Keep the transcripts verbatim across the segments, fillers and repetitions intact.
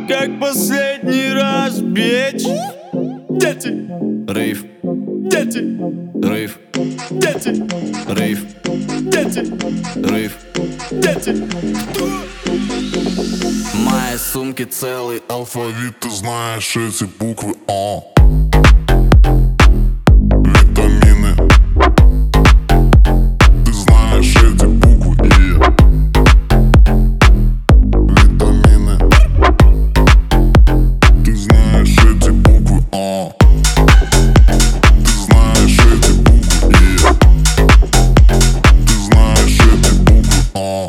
как последний раз, бич. Дети, Рейв, дети, рейв, дети, рейв, дети, рейв. дети. В моей сумке целый алфавит, Ты знаешь эти буквы А. Витамины. Ты знаешь эти буквы И. Витамины. Ты знаешь эти буквы А. Ты знаешь эти буквы И. Ты знаешь эти буквы А.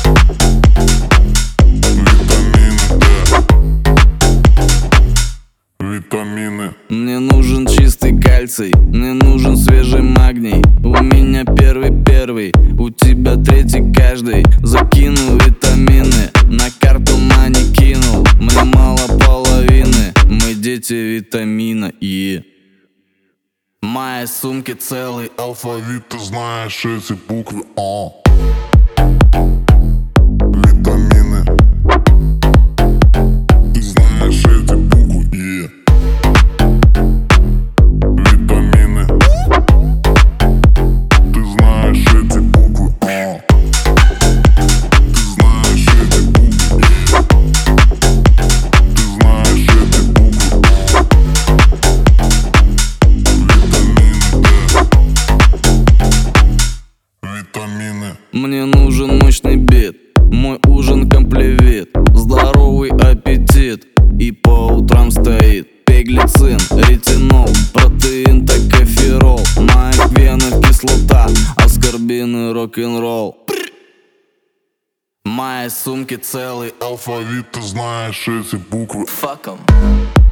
Витамины. Мне нужен чистый кальций, мне нужен свежий магний. У меня первый-первый, у тебя третий каждый. Закинул витамины, на карту мани кинул. Мне мало половины, мы дети витамина И. В моей сумке целый алфавит, Ты знаешь эти буквы А. Витамины. Ты знаешь эти буквы И. Витамины. Ты знаешь эти буквы А. Ты знаешь эти буквы И. Ты знаешь эти буквы А. Витамины. Мне нужен мощный бит, мой ужин комплевит, здоровый аппетит и по утрам стоит пеглицин, ретинол, протеин, токоферол. В моих венах кислота, аскорбин и рок-н-ролл. В моей сумке целый алфавит, Ты знаешь эти буквы. Fuck 'em.